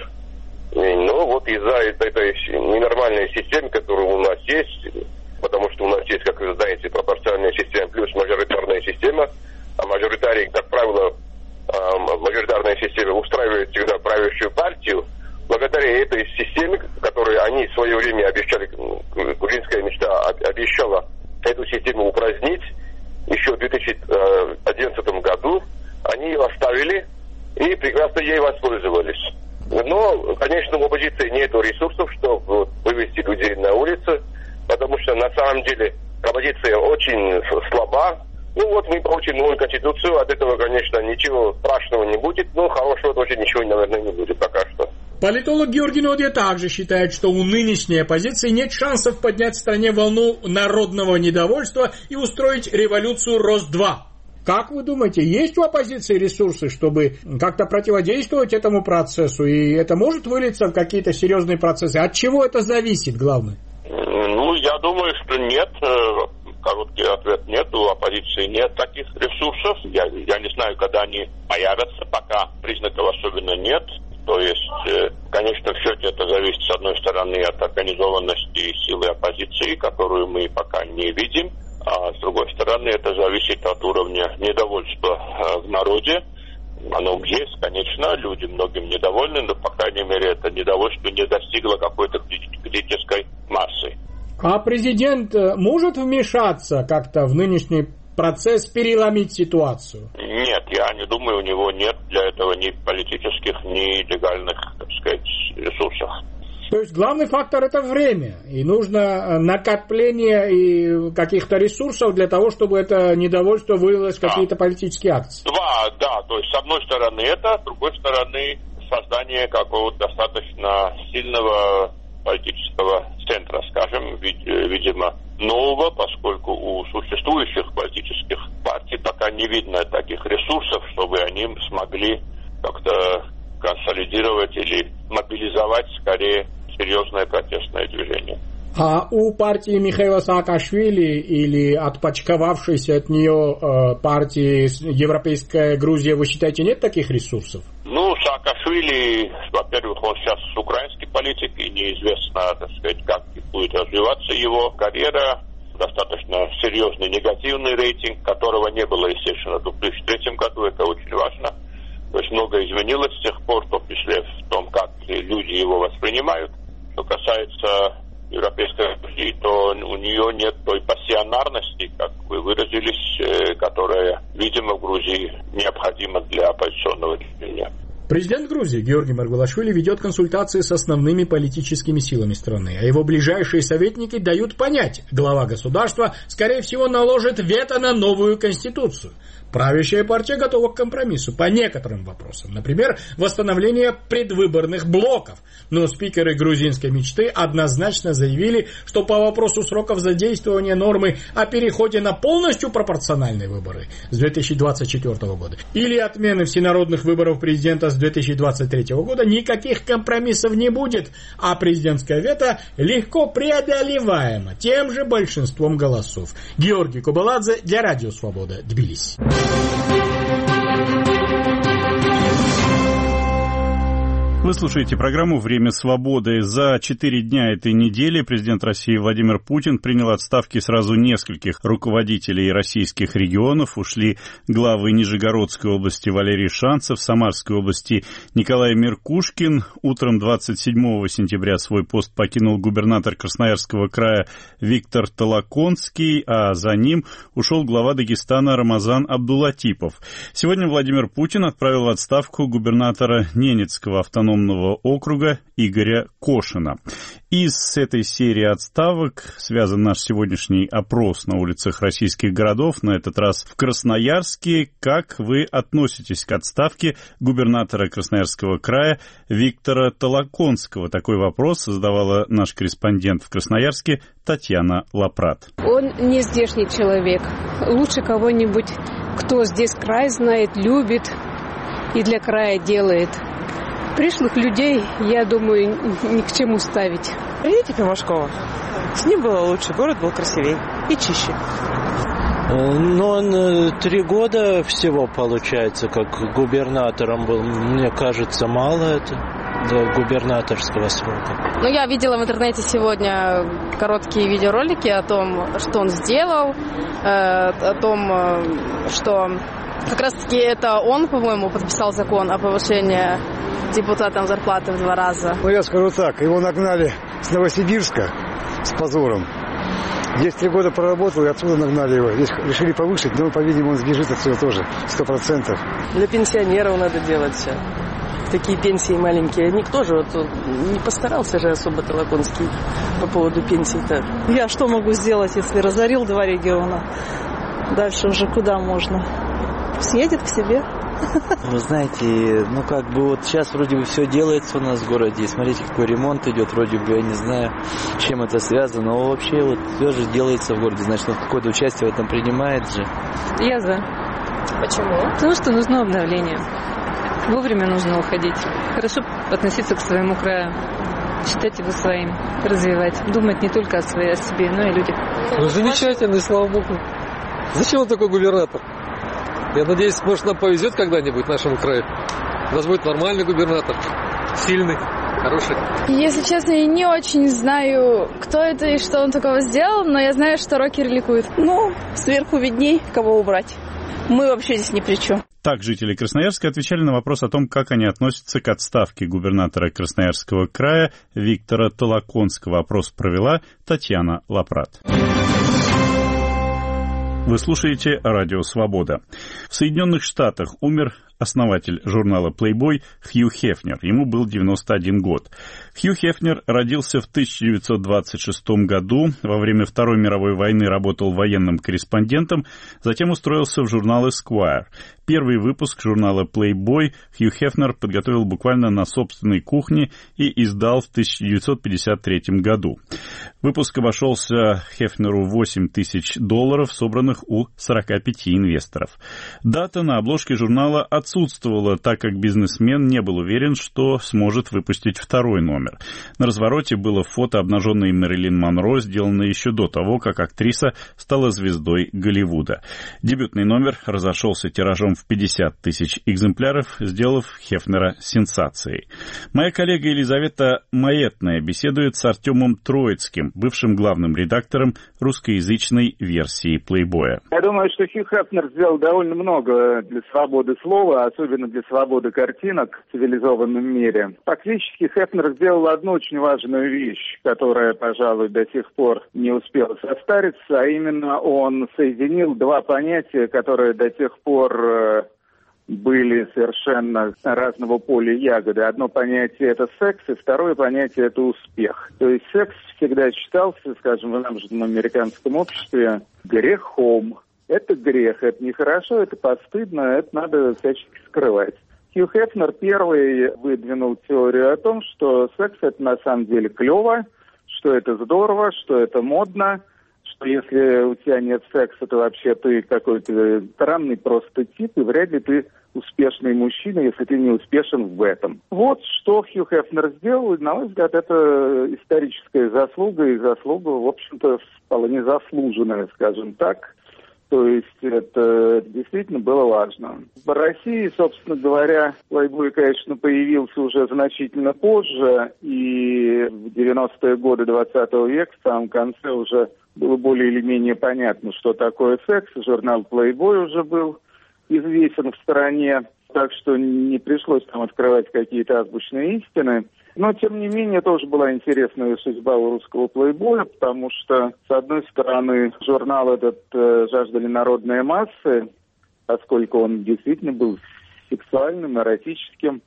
Но вот из-за этой ненормальной системы, которая у нас есть, потому что у нас есть, как вы знаете, пропорциональная система плюс мажоритарная система, а мажоритарии, как правило, мажоритарная система устраивает всегда правящую партию. Благодаря этой системе, которую они в свое время обещали, грузинская мечта обещала эту систему упразднить, еще в две тысячи одиннадцатом году они ее оставили и прекрасно ей воспользовались. Но, конечно, у оппозиции нет ресурсов, чтобы вывести людей на улицы, потому что на самом деле оппозиция очень слаба. Ну вот мы получим новую конституцию, от этого, конечно, ничего страшного не будет, но хорошего тоже ничего, наверное, не будет пока что. Политолог Георгий Нодья также считает, что у нынешней оппозиции нет шансов поднять в стране волну народного недовольства и устроить революцию Рос-два. Как вы думаете, есть у оппозиции ресурсы, чтобы как-то противодействовать этому процессу? И это может вылиться в какие-то серьезные процессы? От чего это зависит, главное? Ну, я думаю, что нет. Короткий ответ – нет. У оппозиции нет таких ресурсов. Я, я не знаю, когда они появятся. Пока признаков особенно нет. То есть, конечно, все это зависит, с одной стороны, от организованности силы оппозиции, которую мы пока не видим. А с другой стороны, это зависит от уровня недовольства в народе. Оно есть, конечно, люди многим недовольны, но, по крайней мере, это недовольство не достигло какой-то критической массы. А президент может вмешаться как-то в нынешний процесс, переломить ситуацию? Нет, я не думаю, у него нет для этого ни политических, ни легальных, так сказать, ресурсов. То есть главный фактор – это время, и нужно накопление и каких-то ресурсов для того, чтобы это недовольство вылилось в да. какие-то политические акции. Два, да, то есть с одной стороны это, с другой стороны создание какого-то достаточно сильного политического центра, скажем, видимо, нового, поскольку у существующих политических партий пока не видно таких ресурсов, чтобы они смогли как-то консолидировать или мобилизовать скорее серьезное протестное движение. А у партии Михаила Саакашвили или отпочковавшейся от нее э, партии Европейская Грузия, вы считаете, нет таких ресурсов? Ну, Саакашвили, во-первых, он сейчас украинский политик, и неизвестно, так сказать, как будет развиваться его карьера. Достаточно серьезный негативный рейтинг, которого не было, естественно, в две тысячи третьем году, это очень важно. То есть многое изменилось с тех пор, в том числе в том, как люди его воспринимают. Что касается Европейской Грузии, то у нее нет той пассионарности, как вы выразились, которая, видимо, в Грузии необходима для оппозиционного движения. Президент Грузии Георгий Маргвелашвили ведет консультации с основными политическими силами страны, а его ближайшие советники дают понять, глава государства, скорее всего, наложит вето на новую конституцию. Правящая партия готова к компромиссу по некоторым вопросам, например, восстановление предвыборных блоков. Но спикеры грузинской мечты однозначно заявили, что по вопросу сроков задействования нормы о переходе на полностью пропорциональные выборы с две тысячи двадцать четвёртого года или отмены всенародных выборов президента с две тысячи двадцать третьего года никаких компромиссов не будет, а президентское вето легко преодолеваемо тем же большинством голосов. Георгий Кубаладзе для Радио Свобода, Тбилиси. Вы слушаете программу «Время свободы». За четыре дня этой недели президент России Владимир Путин принял отставки сразу нескольких руководителей российских регионов. Ушли главы Нижегородской области Валерий Шанцев, Самарской области Николай Меркушкин. Утром двадцать седьмого сентября свой пост покинул губернатор Красноярского края Виктор Толоконский, а за ним ушел глава Дагестана Рамазан Абдулатипов. Сегодня Владимир Путин отправил в отставку губернатора Ненецкого автономного округа Игоря Кошина. Из этой серии отставок связан наш сегодняшний опрос на улицах российских городов, на этот раз в Красноярске. Как вы относитесь к отставке губернатора Красноярского края Виктора Толоконского? Такой вопрос задавала наш корреспондент в Красноярске Татьяна Лапрат. Он не здешний человек. Лучше кого-нибудь, кто здесь край знает, любит и для края делает. Пришлых людей, я думаю, ни к чему ставить. Видите Пимашкова? С ним было лучше, город был красивее и чище. Ну, он три года всего, получается, как губернатором был. Мне кажется, мало это для губернаторского срока. Ну, я видела в интернете сегодня короткие видеоролики о том, что он сделал, э, о том, что как раз-таки это он, по-моему, подписал закон о повышении депутатам зарплаты в два раза. Ну, я скажу так, его нагнали с Новосибирска с позором. Здесь три года проработал, и отсюда нагнали его. Здесь решили повысить, но, по-видимому, он сбежит отсюда тоже, сто процентов. Для пенсионеров надо делать все. Такие пенсии маленькие. Никто же вот не постарался же особо Толоконский по поводу пенсий-то. Я что могу сделать, если разорил два региона? Дальше уже куда можно? Съедет к себе. Вы знаете, ну как бы вот сейчас вроде бы все делается у нас в городе, и смотрите, какой ремонт идет, вроде бы, я не знаю, с чем это связано, но вообще вот все же делается в городе, значит, он какое-то участие в этом принимает же. Я за. Почему? Потому что нужно обновление. Вовремя нужно уходить. Хорошо относиться к своему краю, считать его своим, развивать, думать не только о своей, о себе, но и о людях. Ну, замечательный, слава богу. Зачем он такой губернатор? Я надеюсь, может, нам повезет когда-нибудь нашему краю. У нас будет нормальный губернатор, сильный, хороший. Если честно, я не очень знаю, кто это и что он такого сделал, но я знаю, что рокеры ликуют. Ну, сверху видней, кого убрать. Мы вообще здесь ни при чем. Так жители Красноярска отвечали на вопрос о том, как они относятся к отставке губернатора Красноярского края Виктора Толоконского. Опрос провела Татьяна Лапрат. Вы слушаете «Радио Свобода». В Соединенных Штатах умер основатель журнала Playboy Хью Хефнер. Ему был девяносто один год. Хью Хефнер родился в тысяча девятьсот двадцать шестом году. Во время Второй мировой войны работал военным корреспондентом, затем устроился в журнал Esquire. Первый выпуск журнала Playboy Хью Хефнер подготовил буквально на собственной кухне и издал в тысяча девятьсот пятьдесят третьем году. Выпуск обошелся Хефнеру в восемь тысяч долларов, собранных у сорока пяти инвесторов. Дата на обложке журнала отсутствовала, так как бизнесмен не был уверен, что сможет выпустить второй номер. На развороте было фото обнаженной Мэрилин Монро, сделанное еще до того, как актриса стала звездой Голливуда. Дебютный номер разошелся тиражом в пятьдесят тысяч экземпляров, сделав Хефнера сенсацией. Моя коллега Елизавета Маетная беседует с Артемом Троицким, бывшим главным редактором русскоязычной версии Playboy. Я думаю, что Хью Хефнер сделал довольно много для свободы слова, особенно для свободы картинок в цивилизованном мире. Фактически Хефнер сделал одну очень важную вещь, которая, пожалуй, до сих пор не успела состариться, а именно он соединил два понятия, которые до тех пор были совершенно разного поля ягоды. Одно понятие — это секс, и второе понятие — это успех. То есть секс всегда считался, скажем, в нашем американском обществе грехом. Это грех, это нехорошо, это постыдно, это надо всячески скрывать. Хью Хефнер первый выдвинул теорию о том, что секс — это на самом деле клево, что это здорово, что это модно, что если у тебя нет секса, то вообще ты какой-то странный просто тип, и вряд ли ты успешный мужчина, если ты не успешен в этом. Вот что Хью Хефнер сделал, и, на мой взгляд, это историческая заслуга, и заслуга, в общем-то, вполне заслуженная, скажем так. То есть это действительно было важно. В России, собственно говоря, Playboy, конечно, появился уже значительно позже, и в девяностые годы двадцатого века, в самом конце, уже было более или менее понятно, что такое секс. Журнал Playboy уже был известен в стране, так что не пришлось там открывать какие-то азбучные истины. Но, тем не менее, тоже была интересная судьба у русского плейбоя, потому что, с одной стороны, журнал этот э, жаждали народные массы, поскольку он действительно был сексуальным, эротическим,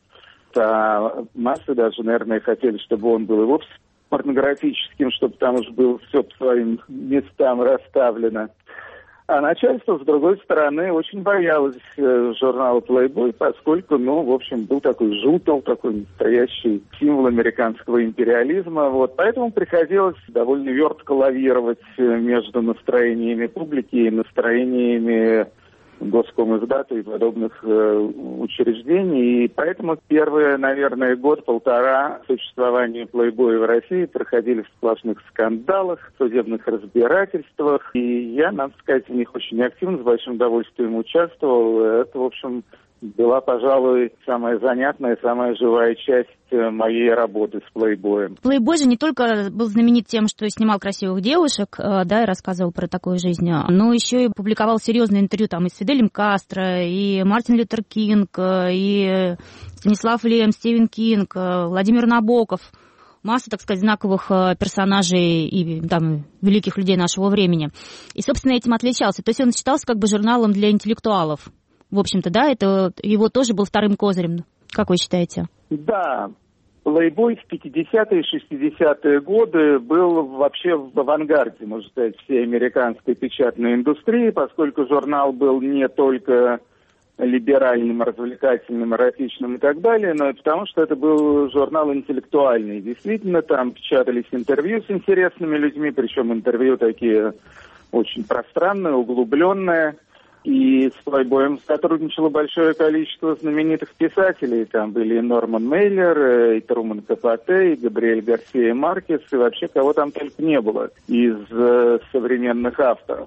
а массы даже, наверное, хотели, чтобы он был и вовсе порнографическим, чтобы там уж было все по своим местам расставлено. А начальство, с другой стороны, очень боялось э, журнала Playboy, поскольку, ну, в общем, был такой жутел, такой настоящий символ американского империализма. Вот, поэтому приходилось довольно вертко лавировать между настроениями публики и настроениями Госкомиздата и подобных э, учреждений. И поэтому первые, наверное, год-полтора существования Playboy в России проходили в сплошных скандалах, судебных разбирательствах. И я, надо сказать, в них очень активно, с большим удовольствием участвовал. Это, в общем, была, пожалуй, самая занятная, самая живая часть моей работы с Playboy. Playboy же не только был знаменит тем, что снимал красивых девушек, да, и рассказывал про такую жизнь, но еще и публиковал серьезные интервью там и с Фиделем Кастро, и Мартин Лютер Кинг, и Станислав Лем, Стивен Кинг, Владимир Набоков. Масса, так сказать, знаковых персонажей и там великих людей нашего времени. И, собственно, этим отличался. То есть он считался как бы журналом для интеллектуалов. В общем-то, да, это его тоже был вторым козырем. Как вы считаете? Да, Playboy в пятидесятые и шестидесятые годы был вообще в авангарде, можно сказать, всей американской печатной индустрии, поскольку журнал был не только либеральным, развлекательным, эротичным и так далее, но и потому, что это был журнал интеллектуальный. Действительно, там печатались интервью с интересными людьми, причем интервью такие очень пространные, углубленные. И с Playboy сотрудничало большое количество знаменитых писателей. Там были и Норман Мейлер, и Труман Капоте, и Габриэль Гарсия Маркес, и вообще кого там только не было из э, современных авторов.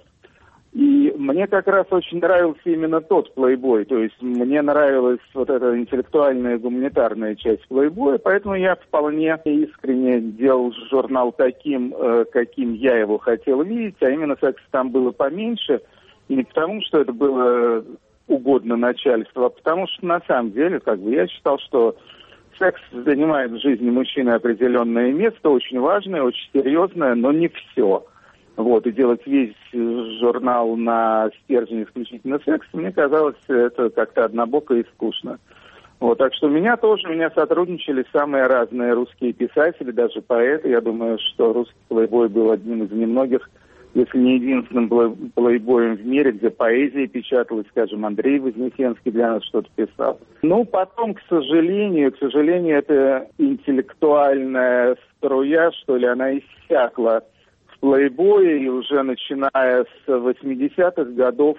И мне как раз очень нравился именно тот Playboy, то есть мне нравилась вот эта интеллектуальная гуманитарная часть Playboy, поэтому я вполне искренне делал журнал таким, э, каким я его хотел видеть, а именно секса там было поменьше. И не потому, что это было угодно начальству, а потому что на самом деле, как бы, я считал, что секс занимает в жизни мужчины определенное место, очень важное, очень серьезное, но не все. Вот, и делать весь журнал на стержне исключительно секса, мне казалось, это как-то однобоко и скучно. Вот, так что у меня тоже, у меня сотрудничали самые разные русские писатели, даже поэты. Я думаю, что русский Playboy был одним из немногих, если не единственным плейбоем в мире, где поэзия печаталась, скажем, Андрей Вознесенский для нас что-то писал. Ну, потом, к сожалению, к сожалению, эта интеллектуальная струя, что ли, она иссякла в плейбое, и уже начиная с восьмидесятых годов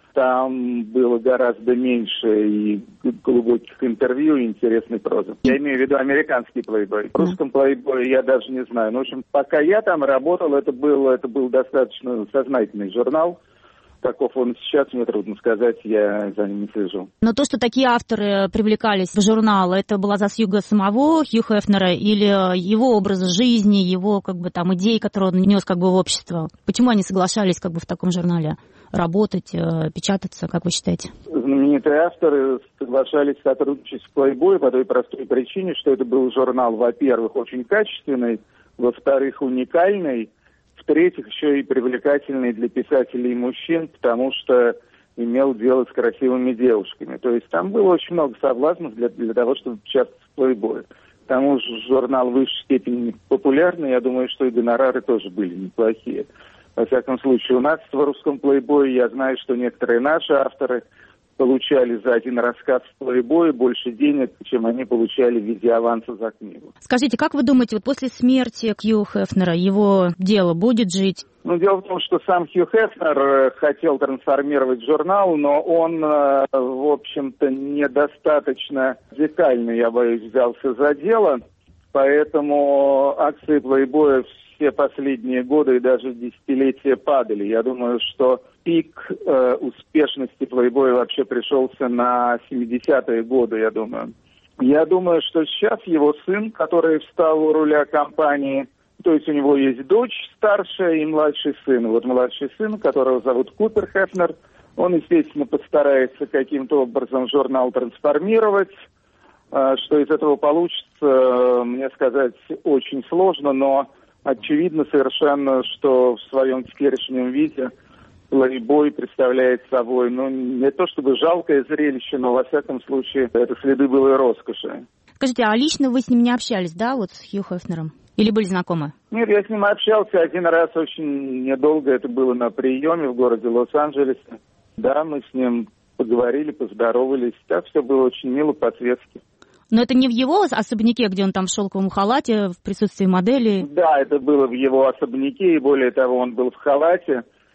там было гораздо меньше и глубоких интервью, и интересной прозы. Я имею в виду американский плейбой. В русском плейбое я даже не знаю. Но, в общем, пока я там работал, это был, это был достаточно сознательный журнал. Каков он сейчас, мне трудно сказать, я за ним не слежу. Но то, что такие авторы привлекались в журнал, это была заслуга самого Хью Хефнера или его образа жизни, его как бы там идей, которые он нес как бы в общество? Почему они соглашались как бы в таком журнале работать, печататься, как вы считаете? Знаменитые авторы соглашались сотрудничать с Playboy по той простой причине, что это был журнал, во-первых, очень качественный, во-вторых, уникальный, в-третьих, еще и привлекательный для писателей и мужчин, потому что имел дело с красивыми девушками. То есть там было очень много соблазнов для, для того, чтобы печататься в Playboy. К тому же журнал в высшей степени популярный, я думаю, что и гонорары тоже были неплохие. Во всяком случае, у нас в русском Playboy я знаю, что некоторые наши авторы получали за один рассказ в Playboy больше денег, чем они получали в виде аванса за книгу. Скажите, как вы думаете, вот после смерти Хью Хефнера его дело будет жить? Ну, дело в том, что сам Хью Хефнер хотел трансформировать журнал, но он, в общем-то, недостаточно радикально, я боюсь, взялся за дело. Поэтому акции Playboy все последние годы и даже десятилетия падали. Я думаю, что пик э, успешности Playboy вообще пришелся на семидесятые годы, я думаю. Я думаю, что сейчас его сын, который встал у руля компании, то есть у него есть дочь старшая и младший сын. Вот младший сын, которого зовут Купер Хефнер, он, естественно, постарается каким-то образом журнал трансформировать. Что из этого получится, мне сказать очень сложно, но очевидно совершенно, что в своем теперешнем виде Playboy представляет собой, ну, не то чтобы жалкое зрелище, но, во всяком случае, это следы былой роскоши. Скажите, а лично вы с ним не общались, да, вот с Хью Хефнером? Или были знакомы? Нет, я с ним общался один раз очень недолго, это было на приеме в городе Лос-Анджелесе. Да, мы с ним поговорили, поздоровались, так все было очень мило, по-светски. Но это не в его особняке, где он там в шелковом халате, в присутствии модели? Да, это было в его особняке, и более того, он был в халате,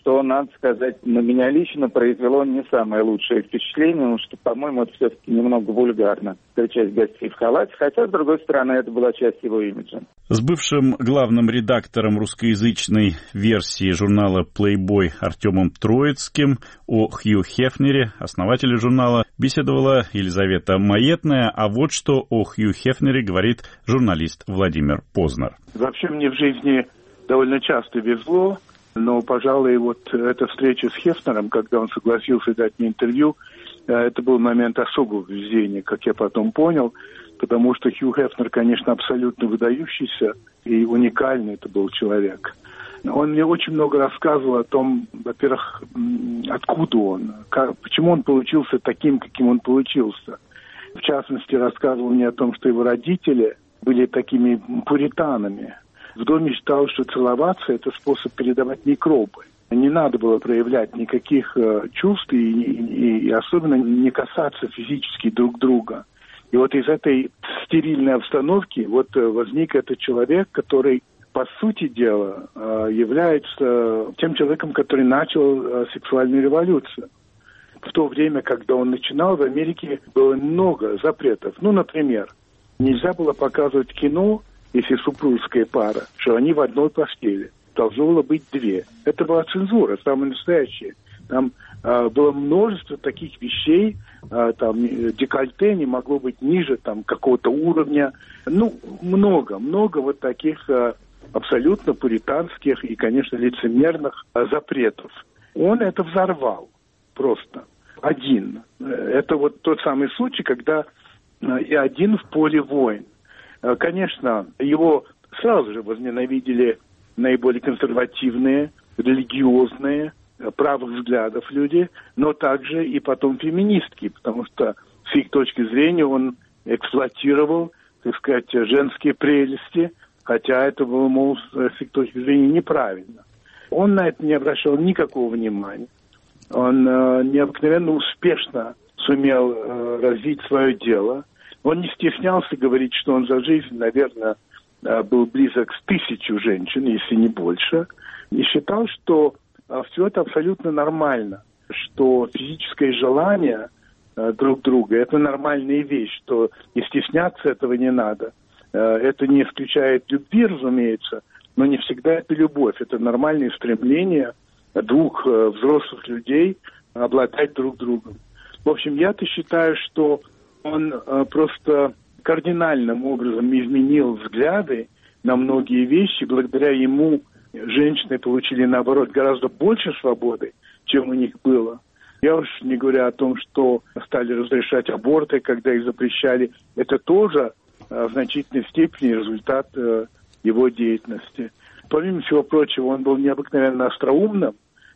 что, надо сказать, на меня лично произвело не самое лучшее впечатление, потому что, по-моему, это все-таки немного вульгарно встречать гостей в халате, хотя, с другой стороны, это была часть его имиджа. С бывшим главным редактором русскоязычной версии журнала Playboy Артемом Троицким о Хью Хефнере, основателе журнала, беседовала Елизавета Маетная, а вот что о Хью Хефнере говорит журналист Владимир Познер. Вообще мне в жизни довольно часто везло, но, пожалуй, вот эта встреча с Хефнером, когда он согласился дать мне интервью, это был момент особого везения, как я потом понял, потому что Хью Хефнер, конечно, абсолютно выдающийся и уникальный это был человек. Он мне очень много рассказывал о том, во-первых, откуда он, как, почему он получился таким, каким он получился. В частности, рассказывал мне о том, что его родители были такими пуританами. В доме считал, что целоваться – это способ передавать микробы. Не надо было проявлять никаких э, чувств и, и, и особенно не касаться физически друг друга. И вот из этой стерильной обстановки вот э, возник этот человек, который, по сути дела, э, является тем человеком, который начал э, сексуальную революцию. В то время, когда он начинал, в Америке было много запретов. Ну, например, нельзя было показывать кино, если супружеская пара, что они в одной постели. Должно было быть две. Это была цензура, самая настоящая. Там э, было множество таких вещей, э, там декольте не могло быть ниже там какого-то уровня. Ну, много, много вот таких э, абсолютно пуританских и, конечно, лицемерных э, запретов. Он это взорвал просто. Один. Это вот тот самый случай, когда э, и один в поле войн. Э, конечно, его сразу же возненавидели наиболее консервативные, религиозные, правых взглядов люди, но также и потом феминистки, потому что с их точки зрения он эксплуатировал, так сказать, женские прелести, хотя это было, мол, с их точки зрения неправильно. Он на это не обращал никакого внимания. Он э, необыкновенно успешно сумел э, развить свое дело. Он не стеснялся говорить, что он за жизнь, наверное, был близок с тысячу женщин, если не больше, и считал, что все это абсолютно нормально, что физическое желание друг друга – это нормальная вещь, что не стесняться этого не надо. Это не исключает любви, разумеется, но не всегда это любовь. Это нормальное стремление двух взрослых людей обладать друг другом. В общем, я-то считаю, что он просто кардинальным образом изменил взгляды на многие вещи. Благодаря ему женщины получили, наоборот, гораздо больше свободы, чем у них было. Я уж не говорю о том, что стали разрешать аборты, когда их запрещали. Это тоже в значительной степени результат его деятельности. Помимо всего прочего, он был необыкновенно остроумным,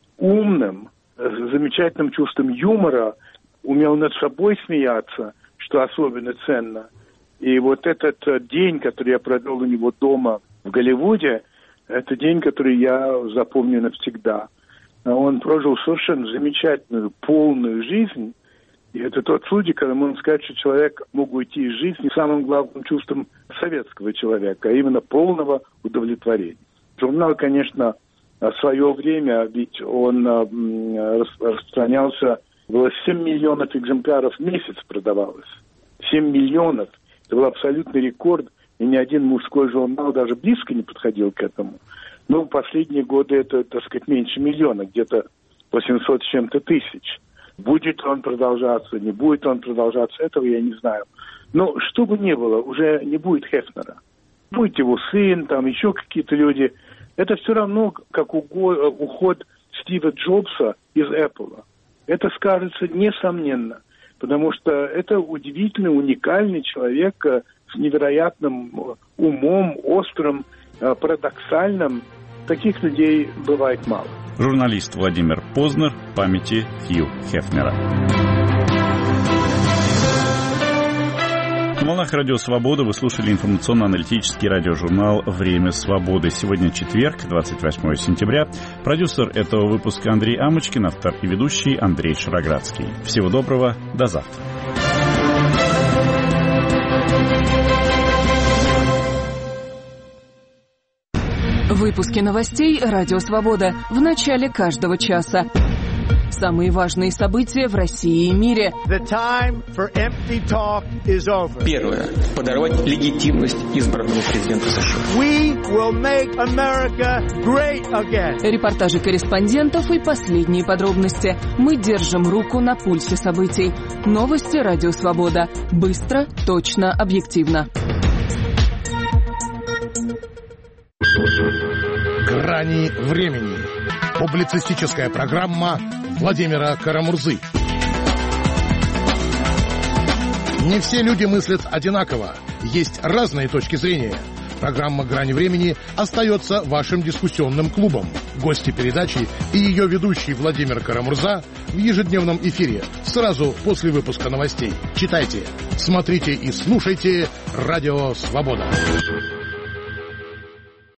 умным, с замечательным чувством юмора, умел над собой смеяться, что особенно ценно. И вот этот день, который я провел у него дома в Голливуде, это день, который я запомню навсегда. Он прожил совершенно замечательную, полную жизнь. И это тот случай, когда можно сказать, что человек мог уйти из жизни самым главным чувством советского человека, а именно полного удовлетворения. Журнал, конечно, в свое время, ведь он распространялся, было семь миллионов экземпляров в месяц продавалось. семь миллионов. Это был абсолютный рекорд, и ни один мужской журнал даже близко не подходил к этому. Но в последние годы это, так сказать, меньше миллиона, где-то восемьсот с чем-то тысяч. Будет он продолжаться, не будет он продолжаться, этого я не знаю. Но что бы ни было, уже не будет Хефнера. Будет его сын, там еще какие-то люди. Это все равно, как уход Стива Джобса из Apple. Это скажется несомненно. Потому что это удивительный, уникальный человек с невероятным умом, острым, парадоксальным. Таких людей бывает мало. Журналист Владимир Познер, памяти Хью Хефнера. На волнах Радио Свобода вы слушали информационно-аналитический радиожурнал «Время свободы». Сегодня четверг, двадцать восьмое сентября. Продюсер этого выпуска Андрей Амочкин, автор и ведущий Андрей Шароградский. Всего доброго, до завтра. Выпуски новостей «Радио Свобода» в начале каждого часа. Самые важные события в России и мире. Первое. Подорвать легитимность избранного президента США. Репортажи корреспондентов и последние подробности. Мы держим руку на пульсе событий. Новости «Радио Свобода». Быстро, точно, объективно. «Грани времени». Публицистическая программа Владимира Карамурзы. Не все люди мыслят одинаково. Есть разные точки зрения. Программа «Грани времени» остается вашим дискуссионным клубом. Гости передачи и ее ведущий Владимир Карамурза в ежедневном эфире сразу после выпуска новостей. Читайте, смотрите и слушайте «Радио Свобода».